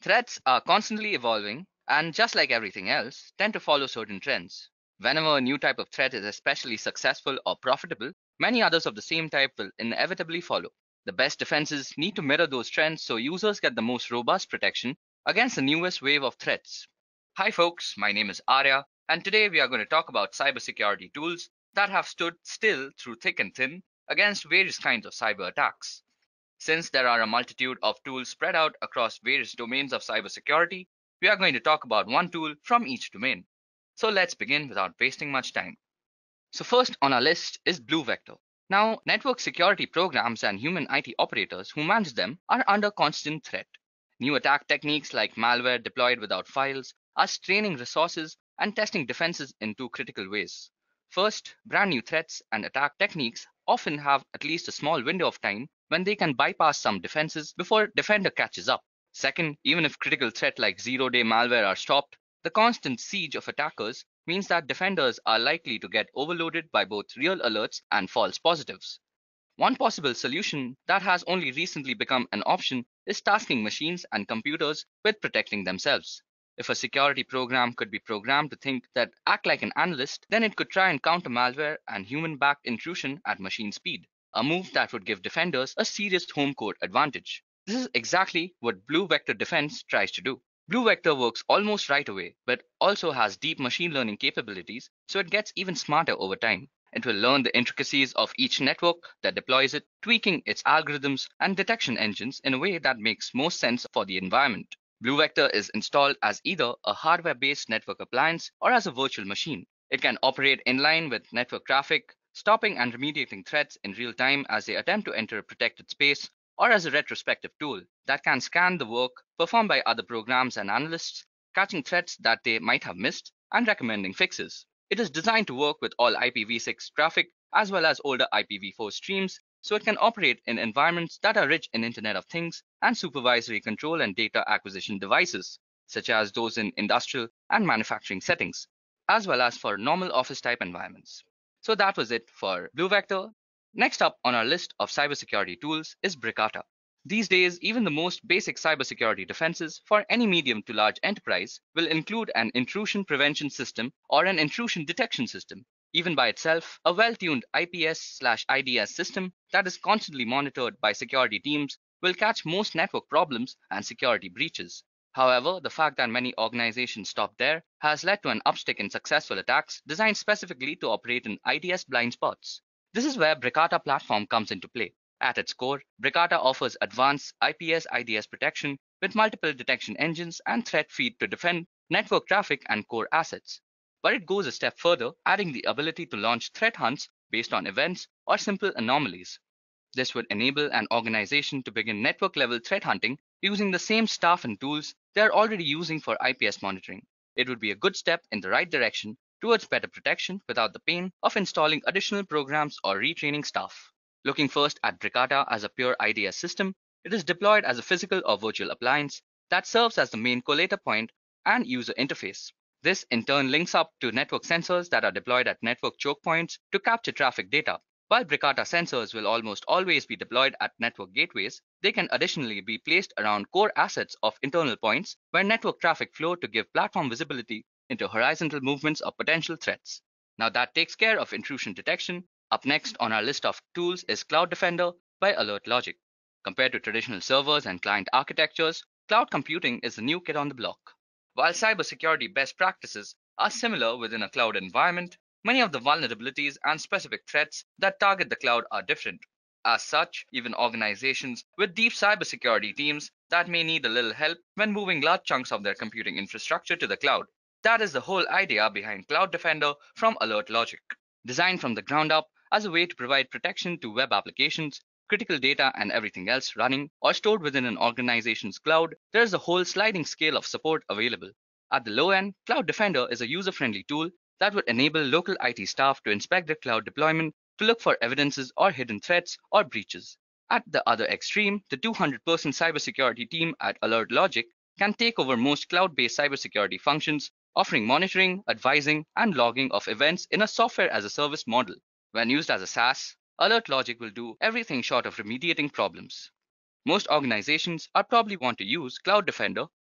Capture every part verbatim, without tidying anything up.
Threats are constantly evolving and, just like everything else, tend to follow certain trends. Whenever a new type of threat is especially successful or profitable, many others of the same type will inevitably follow. The best defenses need to mirror those trends so users get the most robust protection against the newest wave of threats. Hi, folks, my name is Arya, and today we are going to talk about cybersecurity tools that have stood still through thick and thin against various kinds of cyber attacks. Since there are a multitude of tools spread out across various domains of cybersecurity, we are going to talk about one tool from each domain. So let's begin without wasting much time. So first on our list is BlueVector. Now, network security programs and human I T operators who manage them are under constant threat. New attack techniques like malware deployed without files are straining resources and testing defenses in two critical ways. First, brand new threats and attack techniques often have at least a small window of time when they can bypass some defenses before defender catches up. Second, even if critical threats like zero-day malware are stopped, the constant siege of attackers means that defenders are likely to get overloaded by both real alerts and false positives. One possible solution that has only recently become an option is tasking machines and computers with protecting themselves. If a security program could be programmed to think that act like an analyst, then it could try and counter malware and human-backed intrusion at machine speed, a move that would give defenders a serious home court advantage. This is exactly what Blue Vector Defense tries to do. Blue Vector works almost right away, but also has deep machine learning capabilities, so it gets even smarter over time. It will learn the intricacies of each network that deploys it, tweaking its algorithms and detection engines in a way that makes most sense for the environment. Blue Vector is installed as either a hardware-based network appliance or as a virtual machine. It can operate in line with network traffic, stopping and remediating threats in real time as they attempt to enter a protected space, or as a retrospective tool that can scan the work performed by other programs and analysts, catching threats that they might have missed, and recommending fixes. It is designed to work with all I P v six traffic as well as older I P v four streams, so it can operate in environments that are rich in Internet of Things and supervisory control and data acquisition devices, such as those in industrial and manufacturing settings, as well as for normal office type environments. So that was it for Blue Vector. Next up on our list of cybersecurity tools is Bricata. These days, even the most basic cybersecurity defenses for any medium to large enterprise will include an intrusion prevention system or an intrusion detection system. Even by itself, a well-tuned I P S slash I D S system that is constantly monitored by security teams will catch most network problems and security breaches. However, the fact that many organizations stop there has led to an uptick in successful attacks designed specifically to operate in I D S blind spots. This is where Bricata platform comes into play. At its core, Bricata offers advanced I P S I D S protection with multiple detection engines and threat feed to defend network traffic and core assets. But it goes a step further, adding the ability to launch threat hunts based on events or simple anomalies. This would enable an organization to begin network-level threat hunting using the same staff and tools they are already using for I P S monitoring. It would be a good step in the right direction towards better protection without the pain of installing additional programs or retraining staff. Looking first at Bricata as a pure I D S system, it is deployed as a physical or virtual appliance that serves as the main collator point and user interface. This in turn links up to network sensors that are deployed at network choke points to capture traffic data. While Bricata sensors will almost always be deployed at network gateways, they can additionally be placed around core assets of internal points where network traffic flow to give platform visibility into horizontal movements of potential threats. Now that takes care of intrusion detection. Up next on our list of tools is Cloud Defender by AlertLogic. Compared to traditional servers and client architectures, cloud computing is the new kid on the block. While cybersecurity best practices are similar within a cloud environment, many of the vulnerabilities and specific threats that target the cloud are different. As such, even organizations with deep cybersecurity teams that may need a little help when moving large chunks of their computing infrastructure to the cloud. That is the whole idea behind Cloud Defender from AlertLogic. Designed from the ground up as a way to provide protection to web applications, critical data, and everything else running or stored within an organization's cloud, there is a whole sliding scale of support available. At the low end, Cloud Defender is a user-friendly tool that would enable local I T staff to inspect their cloud deployment to look for evidences or hidden threats or breaches. At the other extreme, the two hundred person cybersecurity team at AlertLogic can take over most cloud-based cybersecurity functions, offering monitoring, advising, and logging of events in a software-as-a-service model. When used as a SaaS, AlertLogic will do everything short of remediating problems. Most organizations are probably want to use Cloud Defender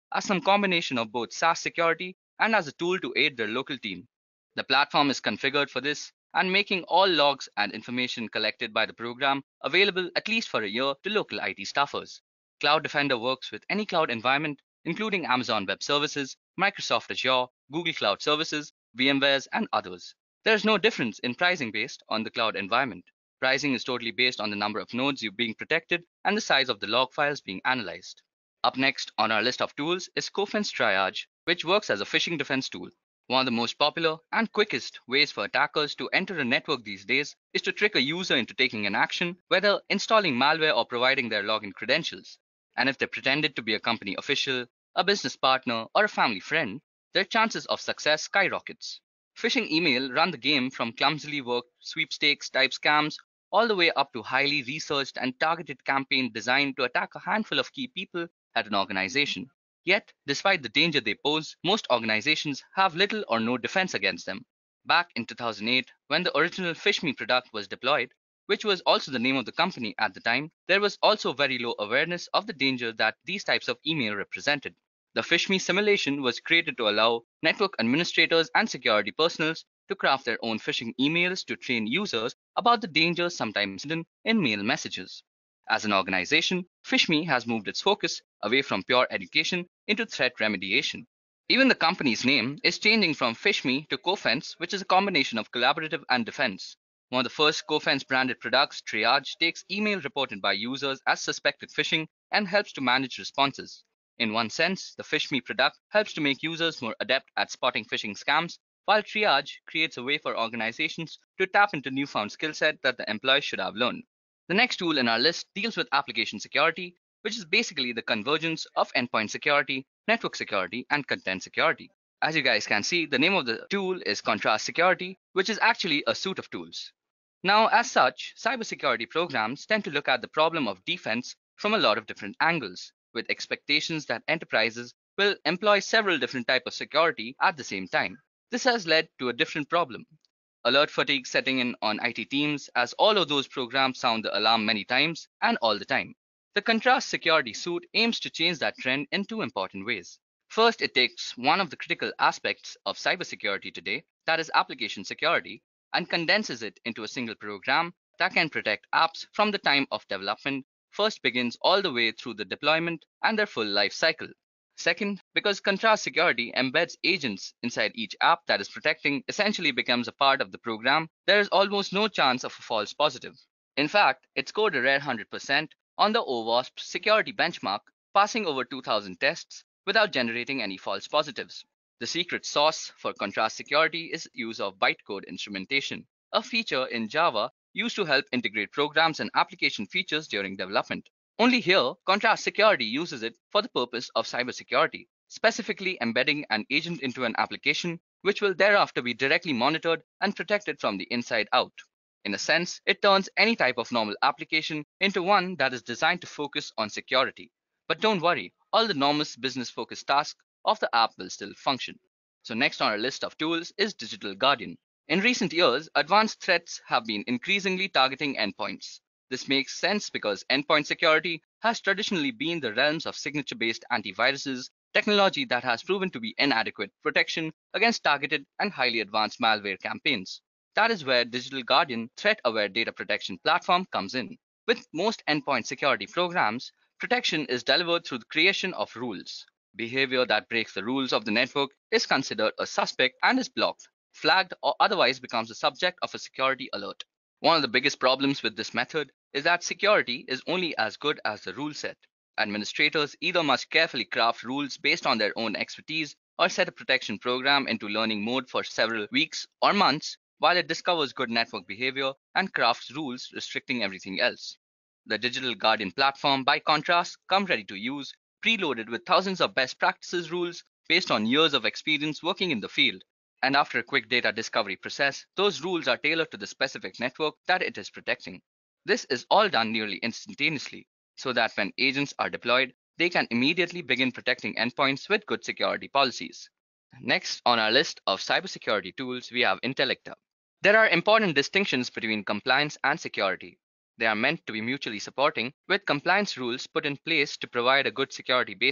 as some combination of both SaaS security and as a tool to aid their local team. The platform is configured for this and making all logs and information collected by the program available at least for a year to local I T staffers. Cloud Defender works with any cloud environment, including Amazon Web Services, Microsoft Azure, Google Cloud Services, VMwares, and others. There is no difference in pricing based on the cloud environment. Pricing is totally based on the number of nodes you being protected and the size of the log files being analyzed. Up next on our list of tools is Cofense Triage, which works as a phishing defense tool. One of the most popular and quickest ways for attackers to enter a network these days is to trick a user into taking an action, whether installing malware or providing their login credentials. And if they pretended to be a company official, a business partner, or a family friend, their chances of success skyrockets. Phishing email run the game from clumsily worked sweepstakes type scams all the way up to highly researched and targeted campaign designed to attack a handful of key people at an organization. Yet, despite the danger they pose, most organizations have little or no defense against them. Back in two thousand eight, when the original PhishMe product was deployed, which was also the name of the company at the time, there was also very low awareness of the danger that these types of email represented. The PhishMe simulation was created to allow network administrators and security personnel to craft their own phishing emails to train users about the dangers sometimes hidden in mail messages. As an organization, PhishMe has moved its focus away from pure education into threat remediation. Even the company's name is changing from PhishMe to Cofense, which is a combination of collaborative and defense. One of the first Cofense branded products, Triage, takes email reported by users as suspected phishing and helps to manage responses. In one sense, the PhishMe product helps to make users more adept at spotting phishing scams, while Triage creates a way for organizations to tap into newfound skill set that the employees should have learned. The next tool in our list deals with application security, which is basically the convergence of endpoint security, network security, and content security. As you guys can see, the name of the tool is Contrast Security, which is actually a suite of tools. Now, as such, cybersecurity programs tend to look at the problem of defense from a lot of different angles, with expectations that enterprises will employ several different types of security at the same time. This has led to a different problem. Alert fatigue setting in on I T teams as all of those programs sound the alarm many times and all the time. The Contrast Security suite aims to change that trend in two important ways. First, it takes one of the critical aspects of cybersecurity today, that is application security, and condenses it into a single program that can protect apps from the time of development first begins all the way through the deployment and their full life cycle. Second, because Contrast Security embeds agents inside each app that is protecting essentially becomes a part of the program, there is almost no chance of a false positive. In fact, it scored a rare one hundred percent on the OWASP security benchmark, passing over two thousand tests without generating any false positives. The secret sauce for Contrast Security is use of bytecode instrumentation, a feature in Java used to help integrate programs and application features during development. Only here, Contrast Security uses it for the purpose of cybersecurity, specifically embedding an agent into an application, which will thereafter be directly monitored and protected from the inside out. In a sense, it turns any type of normal application into one that is designed to focus on security. But don't worry, all the normal business-focused tasks of the app will still function. So next on our list of tools is Digital Guardian. In recent years, advanced threats have been increasingly targeting endpoints. This makes sense because endpoint security has traditionally been the realms of signature-based antiviruses, technology that has proven to be inadequate protection against targeted and highly advanced malware campaigns. That is where Digital Guardian Threat-Aware Data Protection Platform comes in. With most endpoint security programs, protection is delivered through the creation of rules. Behavior that breaks the rules of the network is considered a suspect and is blocked, flagged, or otherwise becomes the subject of a security alert. One of the biggest problems with this method is that security is only as good as the rule set. Administrators either must carefully craft rules based on their own expertise or set a protection program into learning mode for several weeks or months while it discovers good network behavior and crafts rules restricting everything else. The Digital Guardian platform, by contrast, comes ready to use, preloaded with thousands of best practices rules based on years of experience working in the field. And after a quick data discovery process, those rules are tailored to the specific network that it is protecting. This is all done nearly instantaneously, so that when agents are deployed, they can immediately begin protecting endpoints with good security policies. Next on our list of cybersecurity tools, we have Intellicta. There are important distinctions between compliance and security. They are meant to be mutually supporting, with compliance rules put in place to provide a good security baseline.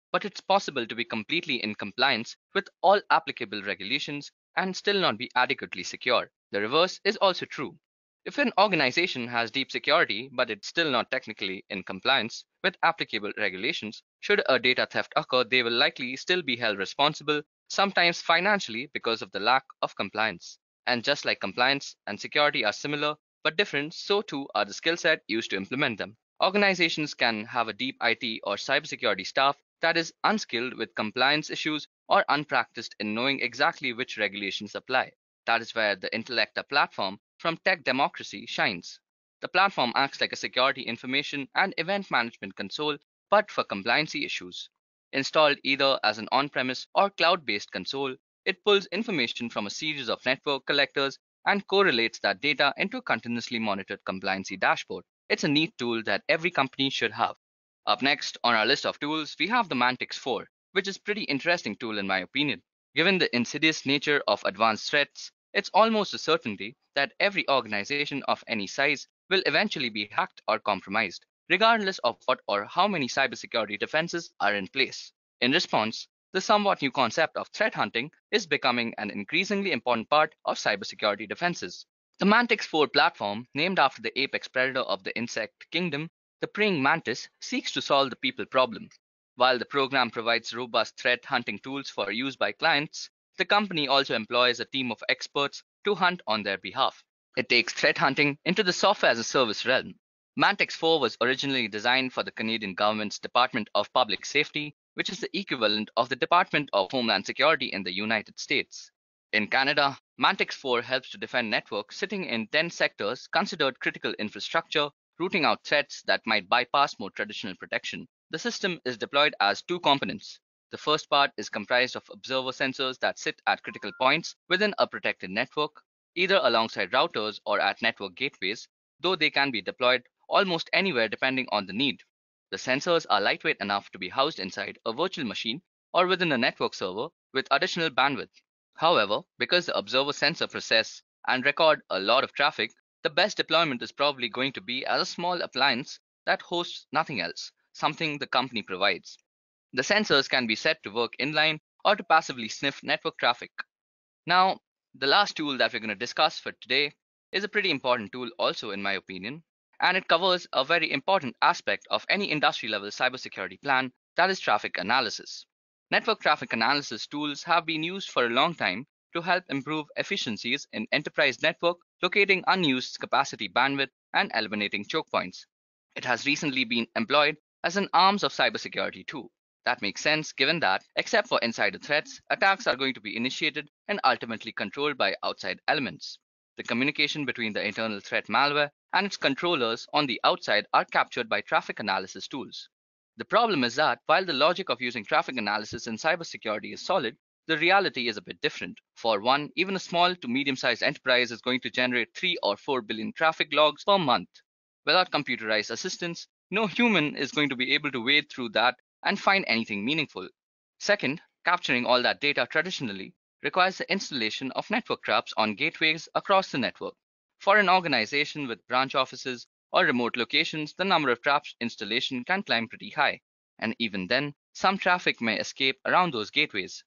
but it's possible to be completely in compliance with all applicable regulations and still not be adequately secure. The reverse is also true. If an organization has deep security but it's still not technically in compliance with applicable regulations, should a data theft occur, they will likely still be held responsible, sometimes financially, because of the lack of compliance. And just like compliance and security are similar but different, so too are the skill set used to implement them. Organizations can have a deep I T or cybersecurity staff that is unskilled with compliance issues or unpracticed in knowing exactly which regulations apply. That is where the Intellecta platform from Tech Democracy shines. The platform acts like a security information and event management console, but for compliancy issues. Installed either as an on-premise or cloud-based console, it pulls information from a series of network collectors and correlates that data into a continuously monitored compliancy dashboard. It's a neat tool that every company should have. Up next on our list of tools, we have the Mantix four, which is a pretty interesting tool in my opinion. Given the insidious nature of advanced threats, it's almost a certainty that every organization of any size will eventually be hacked or compromised, regardless of what or how many cybersecurity defenses are in place. In response, the somewhat new concept of threat hunting is becoming an increasingly important part of cybersecurity defenses. The Mantix four platform, named after the apex predator of the insect kingdom, the praying mantis, seeks to solve the people problem. While the program provides robust threat hunting tools for use by clients, the company also employs a team of experts to hunt on their behalf. It takes threat hunting into the software as a service realm. Mantix four was originally designed for the Canadian government's Department of Public Safety, which is the equivalent of the Department of Homeland Security in the United States. In Canada, Mantix four helps to defend networks sitting in ten sectors considered critical infrastructure, rooting out threats that might bypass more traditional protection. The system is deployed as two components. The first part is comprised of observer sensors that sit at critical points within a protected network, either alongside routers or at network gateways, though they can be deployed almost anywhere depending on the need. The sensors are lightweight enough to be housed inside a virtual machine or within a network server with additional bandwidth. However, because the observer sensor process and record a lot of traffic, the best deployment is probably going to be as a small appliance that hosts nothing else, something the company provides. The sensors can be set to work inline or to passively sniff network traffic. Now, the last tool that we're going to discuss for today is a pretty important tool also in my opinion, and it covers a very important aspect of any industry level cybersecurity plan, that is traffic analysis. Network traffic analysis tools have been used for a long time to help improve efficiencies in enterprise network, locating unused capacity bandwidth and eliminating choke points. It has recently been employed as an arms of cybersecurity too. That makes sense given that, except for insider threats, attacks are going to be initiated and ultimately controlled by outside elements. The communication between the internal threat malware and its controllers on the outside are captured by traffic analysis tools. The problem is that while the logic of using traffic analysis in cybersecurity is solid, the reality is a bit different. For one, even a small to medium-sized enterprise is going to generate three or four billion traffic logs per month. Without computerized assistance, no human is going to be able to wade through that and find anything meaningful. Second, capturing all that data traditionally requires the installation of network traps on gateways across the network. For an organization with branch offices or remote locations, the number of traps installation can climb pretty high, and even then, some traffic may escape around those gateways.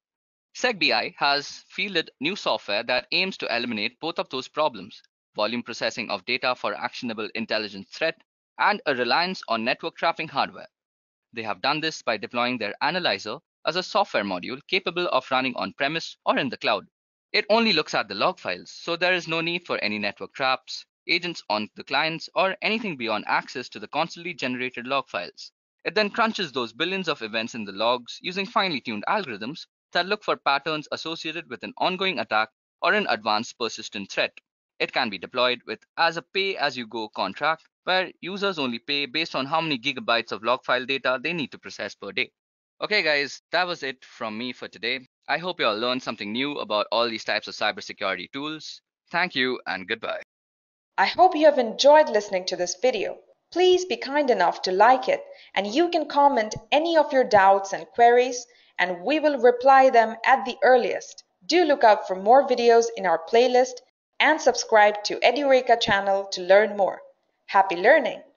SecBI has fielded new software that aims to eliminate both of those problems: volume processing of data for actionable intelligence threat and a reliance on network trapping hardware. They have done this by deploying their analyzer as a software module capable of running on-premise or in the cloud. It only looks at the log files, so there is no need for any network traps, agents on the clients, or anything beyond access to the constantly generated log files. It then crunches those billions of events in the logs using finely tuned algorithms that look for patterns associated with an ongoing attack or an advanced persistent threat. It can be deployed with as a pay-as-you-go contract where users only pay based on how many gigabytes of log file data they need to process per day. Okay guys, that was it from me for today. I hope you all learned something new about all these types of cybersecurity tools. Thank you and goodbye. I hope you have enjoyed listening to this video. Please be kind enough to like it, and you can comment any of your doubts and queries, and we will reply them at the earliest. Do look out for more videos in our playlist and subscribe to Edureka channel to learn more. Happy learning!